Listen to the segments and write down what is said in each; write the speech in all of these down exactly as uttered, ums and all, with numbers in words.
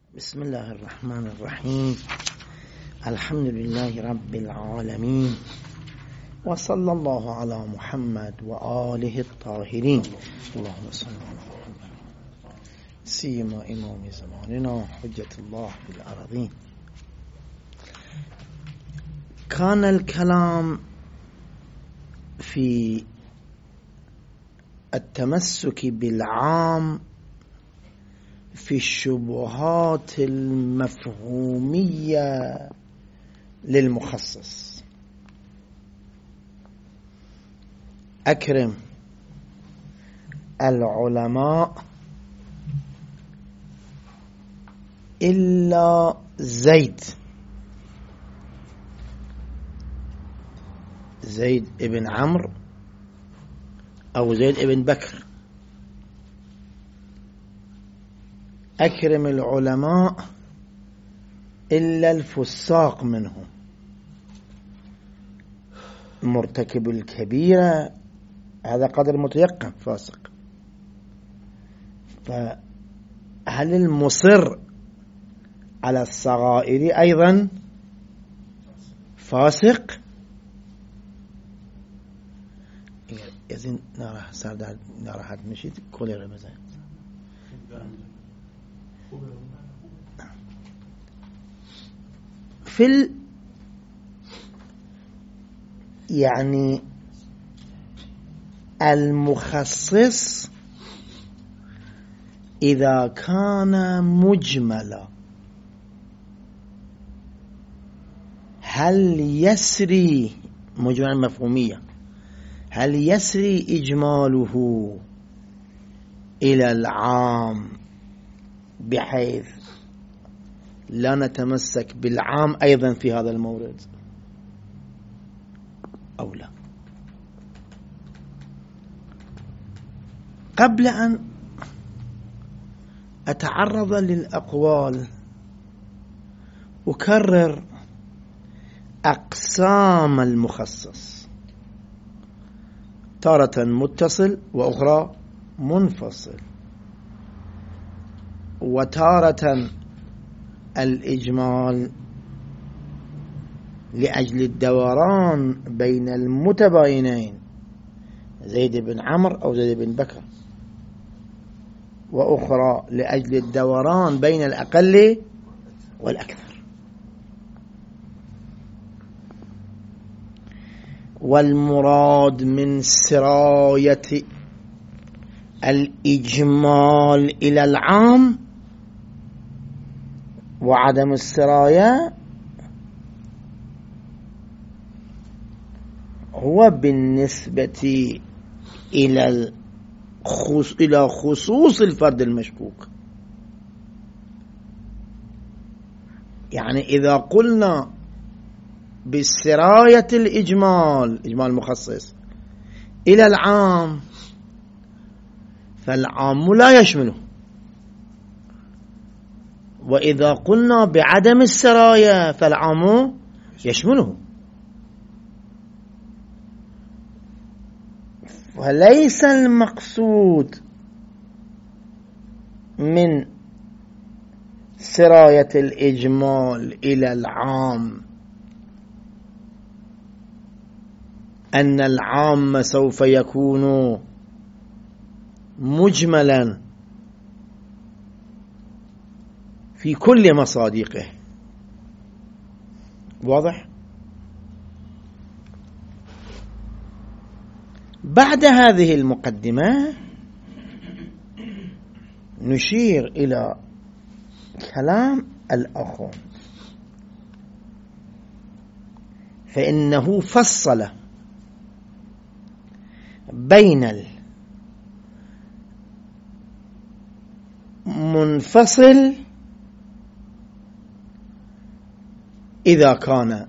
بسم الله الرحمن الرحيم. الحمد لله رب العالمين، وصلى الله على محمد وآله الطاهرين. اللهم صل على محمد سيما إمام زماننا حجة الله في الأرضين. كان الكلام في التمسك بالعام في الشبهات المفهومية للمخصص. أكرم العلماء إلا زيد زيد ابن عمرو أو زيد ابن بكر. أكرم العلماء إلا الفساق منهم، مرتكب الكبيرة هذا قدر متيقن فاسق. فهل المصر على الصغائر أيضا فاسق؟ يزين نرى سردار نرى حد مشيت كل رمزان في ال يعني المخصص إذا كان مجملا هل يسري مجملا مفهومية هل يسري إجماله إلى العام بحيث لا نتمسك بالعام أيضا في هذا المورد أو لا؟ قبل أن أتعرض للأقوال أكرر أقسام المخصص، تارة متصل وأخرى منفصل، وتارة الإجمال لأجل الدوران بين المتباينين زيد بن عمرو أو زيد بن بكر، وأخرى لأجل الدوران بين الأقل والأكثر. والمراد من سراية الإجمال إلى العام وعدم السراية هو بالنسبة إلى إلى خصوص الفرد المشكوك. يعني إذا قلنا بالسراية الإجمال إجمال مخصص إلى العام فالعام لا يشمله، وإذا قلنا بعدم السراية فالعام يشمله. فليس المقصود من سراية الإجمال إلى العام أن العام سوف يكون مجملا في كل مصادقه. واضح؟ بعد هذه المقدمة نشير إلى كلام الأخون، فإنه فصل بين المنفصل إذا كان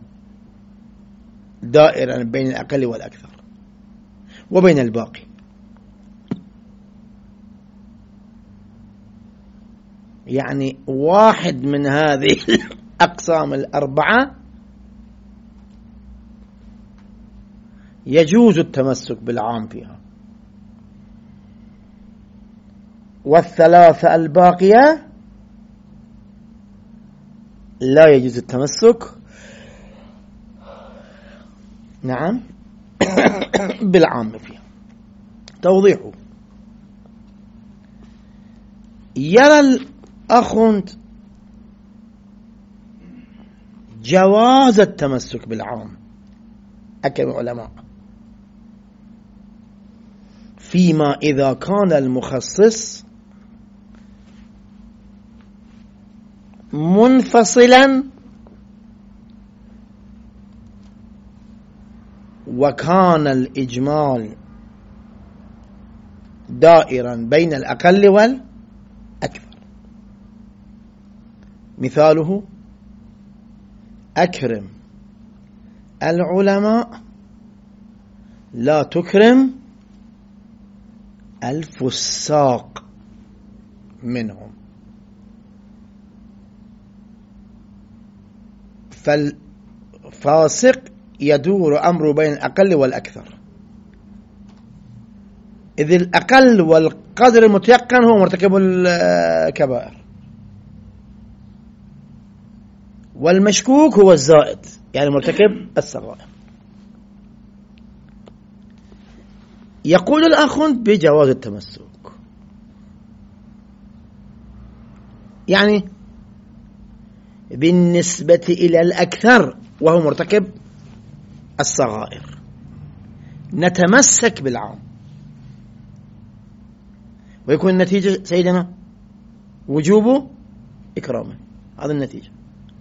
دائرا بين الأقل والأكثر وبين الباقي. يعني واحد من هذه الأقسام الأربعة يجوز التمسك بالعام فيها، والثلاثة الباقية لا يجوز التمسك نعم بالعام فيها. توضيحه: يرى الأخوند جواز التمسك بالعام أكثر العلماء، فيما إذا كان المخصص منفصلا وكان الإجمال دائرا بين الأقل والأكثر. مثاله: أكرم العلماء لا تكرم الفساق منهم. فالفاسق يدور أمره بين الأقل والأكثر، إذ الأقل والقدر المتيقن هو مرتكب الكبائر، والمشكوك هو الزائد يعني مرتكب الصغائر. يقول الآخوند بجواز التمسك، يعني بالنسبة إلى الأكثر وهو مرتكب الصغائر نتمسك بالعام، ويكون النتيجة سيدنا وجوب إكرامه، هذا النتيجة.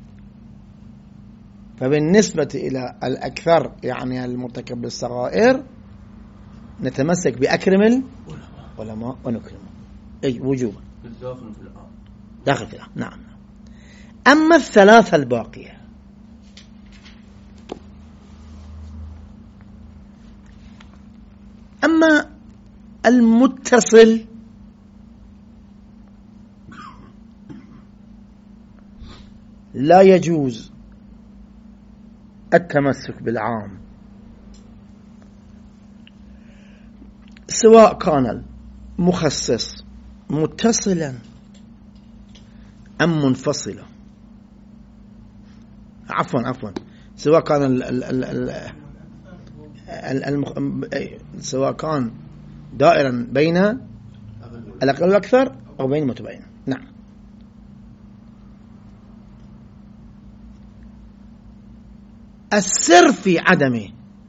فبالنسبة إلى الأكثر يعني المرتكب بالصغائر نتمسك بأكرم العلماء ونكرمه، أي وجوبا داخل في العام. نعم. أما الثلاثة الباقية أما المتصل لا يجوز التمسك بالعام، سواء كان المخصص متصلا أم منفصلا. عفوا عفوا سواء كان ال ال ال ال المخ... سواء كان دائرا بين الأقل والأكثر أو بين المتباين. نعم. السر في عدم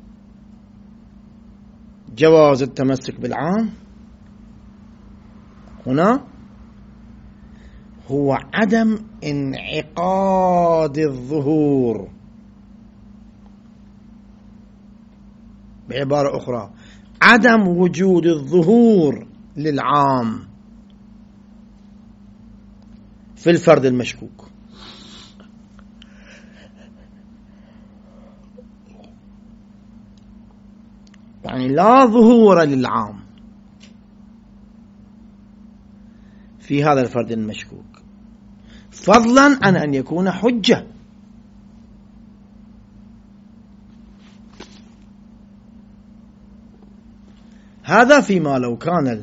جواز التمسك بالعام هنا هو عدم انعقاد الظهور. بعبارة أخرى عدم وجود الظهور للعام في الفرد المشكوك. يعني لا ظهور للعام في هذا الفرد المشكوك، فضلا عن أن يكون حجة. هذا فيما لو كان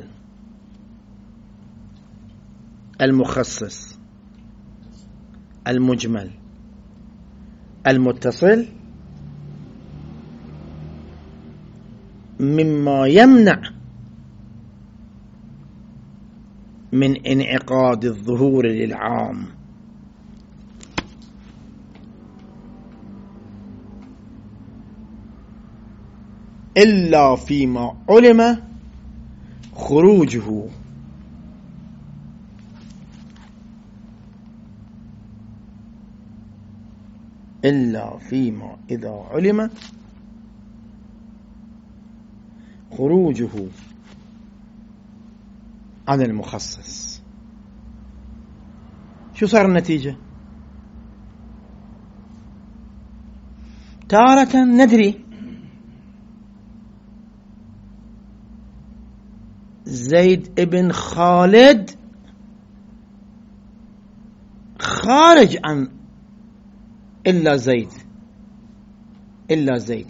المخصص المجمل المتصل مما يمنع من انعقاد الظهور للعام، إلا فيما علم خروجه إلا فيما إذا علم خروجه عن المخصص. شو صار النتيجة؟ تارة ندري زيد ابن خالد خارج عن إلا زيد إلا زيد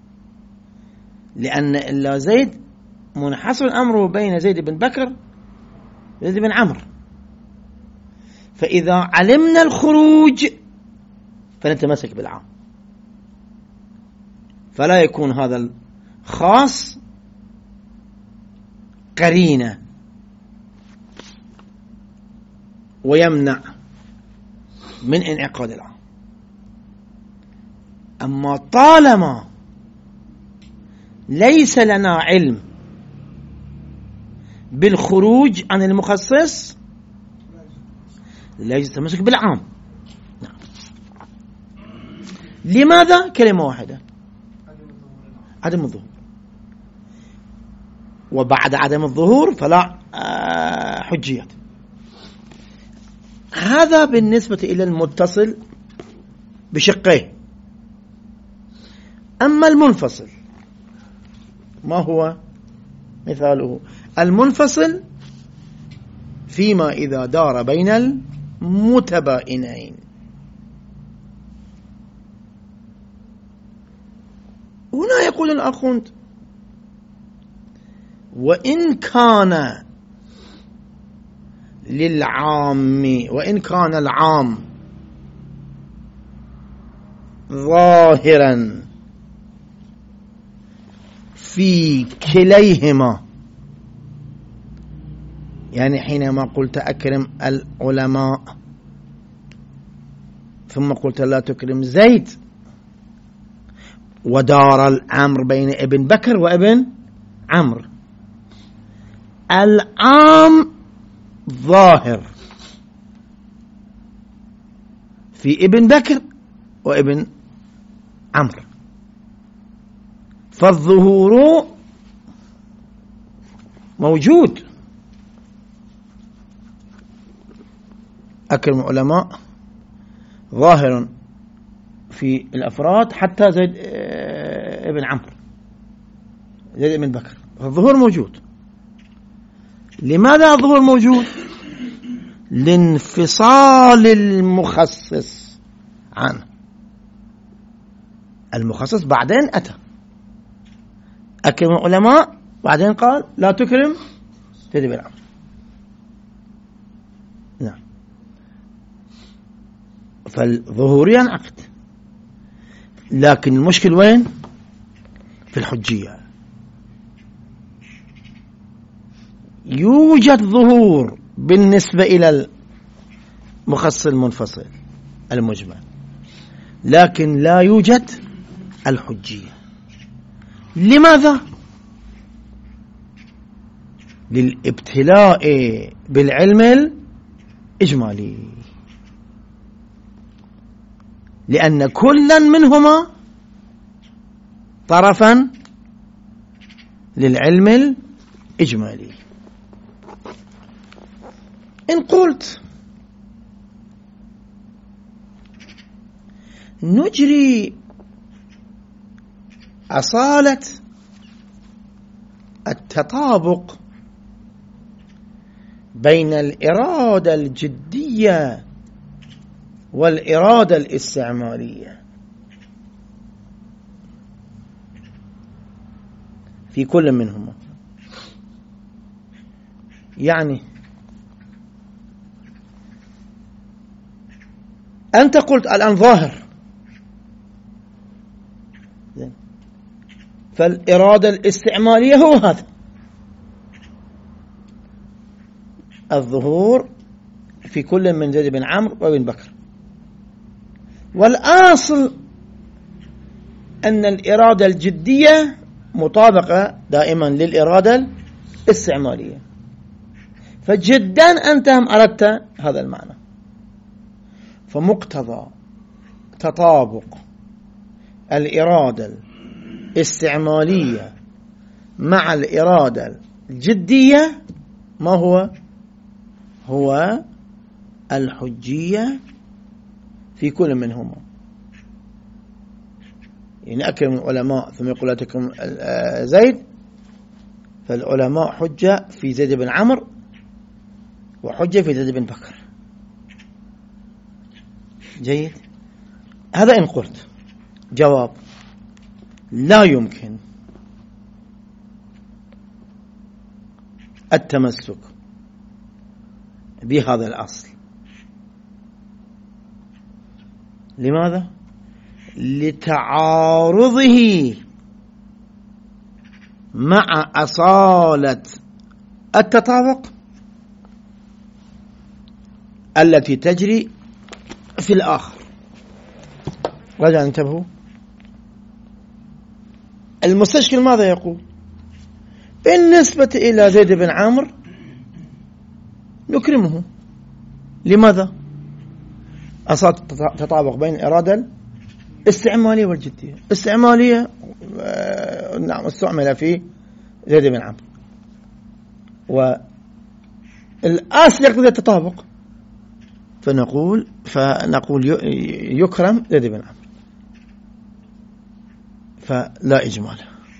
لأن إلا زيد منحصر أمره بين زيد بن بكر وزيد بن عمرو. فإذا علمنا الخروج فنتمسك بالعام، فلا يكون هذا الخاص قرينة ويمنع من انعقاد العام. أما طالما ليس لنا علم بالخروج عن المخصص لا يجوز التمسك بالعام. نعم. لماذا؟ كلمة واحدة: عدم الظهور. وبعد عدم الظهور فلا حجية. هذا بالنسبة إلى المتصل بشقيه. أما المنفصل ما هو مثاله؟ المنفصل فيما إذا دار بين المتباينين. هنا يقول الأخوند: وإن كان للعام وإن كان العام ظاهرا في كليهما، يعني حينما قلت أكرم العلماء ثم قلت لا تكرم زيد، ودار الأمر بين ابن بكر وابن عمرو، العام ظاهر في ابن بكر وابن عمرو، فالظهور موجود. أكرم العلماء ظاهر في الأفراد حتى زيد ابن عمرو، زيد ابن بكر، فالظهور موجود. لماذا الظهور موجود؟ لانفصال المخصص عنه. المخصص بعدين أتى أكرم العلماء، بعدين قال لا تكرم زيد بن عمرو. نعم. فالظهور ينعقد، لكن المشكل وين؟ في الحجية. يوجد ظهور بالنسبة إلى المخصص المنفصل المجمل، لكن لا يوجد الحجية. لماذا؟ للابتلاء بالعلم الإجمالي، لأن كلا منهما طرفا للعلم الإجمالي. إن قلت نجري أصالة التطابق بين الإرادة الجدية والإرادة الاستعمالية في كل منهما، يعني أنت قلت الآن ظاهر، فالإرادة الاستعمالية هو هذا الظهور في كل من زيد بن عمرو وابن بكر، والأصل أن الإرادة الجدية مطابقة دائما للإرادة الاستعمالية، فجدا أنت هم أردت هذا المعنى. فمقتضى تطابق الإرادة الاستعمالية مع الإرادة الجدية ما هو؟ هو الحجية في كل منهما. يعني أكرم العلماء ثم يقول لا تكرم زيد، فالعلماء حجة في زيد بن عمرو وحجة في زيد بن بكر. جيد. هذا إن قلت. جواب: لا يمكن التمسك بهذا الأصل لماذا؟ لتعارضه مع أصالة التطابق التي تجري في الآخر. رجع انتبهوا، المستشكل ماذا يقول؟ بالنسبة إلى زيد بن عامر نكرمه. لماذا؟ أصالة تطابق بين الإرادة الاستعمالية والجدية. استعمالية نعم استعمل في زيد بن عامر، والأصل يقتضي التطابق، فنقول فنقول يكرم زيد بن عامر، فلا إجمال.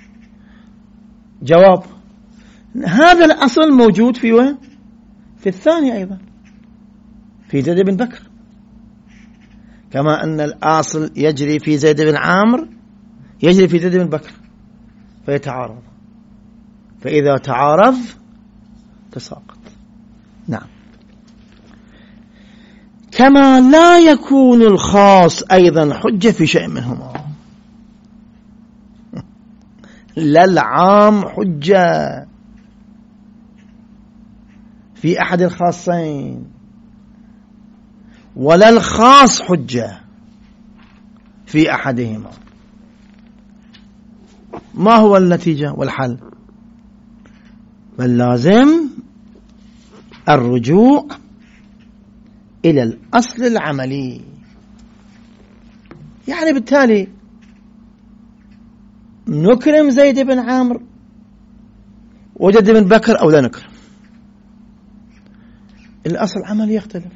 جواب: هذا الأصل موجود في وين؟ في الثاني أيضا، في زيد بن بكر، كما أن الأصل يجري في زيد بن عامر يجري في زيد بن بكر، فيتعارض، فإذا تعارض تساقط. نعم. كما لا يكون الخاص أيضا حجة في شيء منهما، لا العام حجة في أحد الخاصين، ولا الخاص حجة في أحدهما. ما هو النتيجة والحل؟ بل لازم الرجوع إلى الأصل العملي. يعني بالتالي نكرم زيد بن عامر وزيد بن بكر أو لا نكرم؟ الأصل العملي يختلف،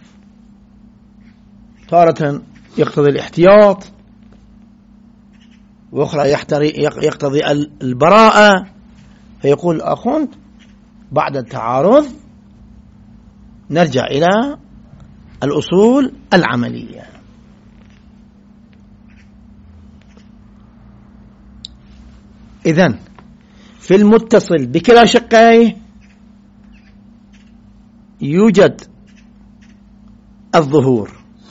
تارة يقتضي الاحتياط، وأخرى يقتضي البراءة. فيقول الآخوند بعد التعارض نرجع إلى الأصول العملية. إذن في المتصل بكلا شقيه يوجد الظهور،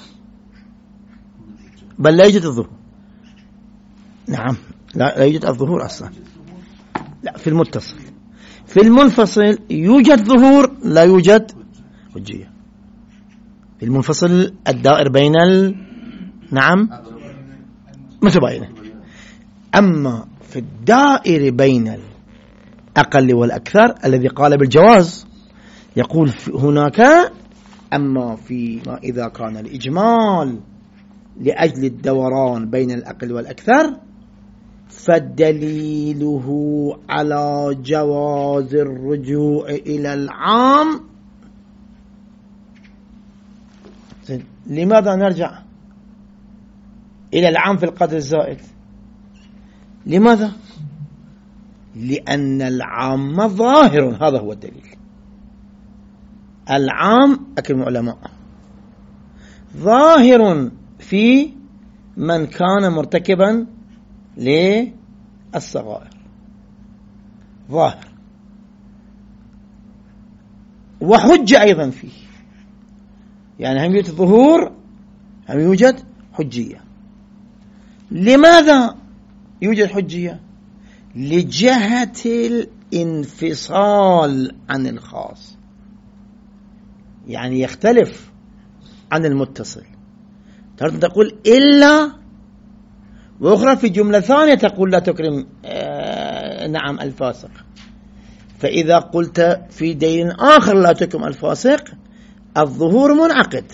بل لا يوجد الظهور. نعم، لا, لا يوجد الظهور أصلا. لا، في المتصل. في المنفصل يوجد ظهور، لا يوجد حجية. في المنفصل الدائر بين ال... نعم متباينة. أما في الدائر بين الأقل والأكثر الذي قال بالجواز، يقول هناك أما فيما إذا كان الإجمال لأجل الدوران بين الأقل والأكثر فدليله على جواز الرجوع إلى العام. لماذا نرجع إلى العام في القدر الزائد؟ لماذا؟ لأن العام ظاهر، هذا هو الدليل. العام أكرم العلماء ظاهر في من كان مرتكبا للصغائر، ظاهر، وحجة أيضا فيه. يعني هم يوجد ظهور، هم يوجد حجية. لماذا يوجد حجية؟ لجهة الانفصال عن الخاص، يعني يختلف عن المتصل. ترى تقول إلا، وأخرى في جملة ثانية تقول لا تكرم آه نعم الفاسق. فإذا قلت في دين آخر لا تكرم الفاسق، الظهور منعقد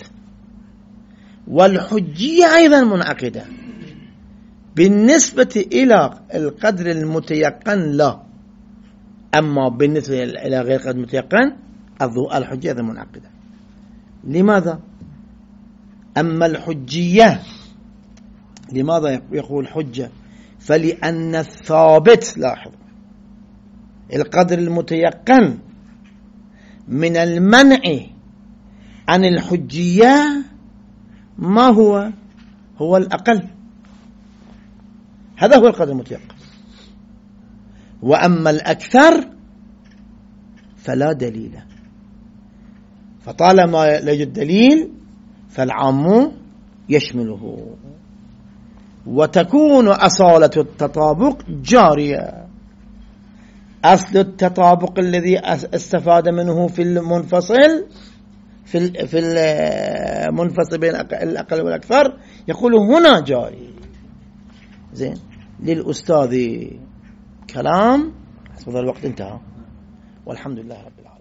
والحجية أيضا منعقدة. بالنسبة إلى القدر المتيقن لا، أما بالنسبة إلى غير قدر المتيقن الحجية أيضا منعقدة. لماذا؟ أما الحجية، لماذا يقول حجة؟ فلأن الثابت، لاحظ، القدر المتيقن من المنع عن الحجية ما هو؟ هو الأقل، هذا هو القدر المتيقن. وأما الأكثر فلا دليل، فطالما لا يوجد دليل فالعام يشمله، وتكون أصالة التطابق جارية. أصل التطابق الذي استفاد منه في المنفصل في في المنفصل بين الأقل والأكثر يقول هنا جاري. زين، للأستاذ كلام، حسب الوقت انتهى، والحمد لله رب العالمين.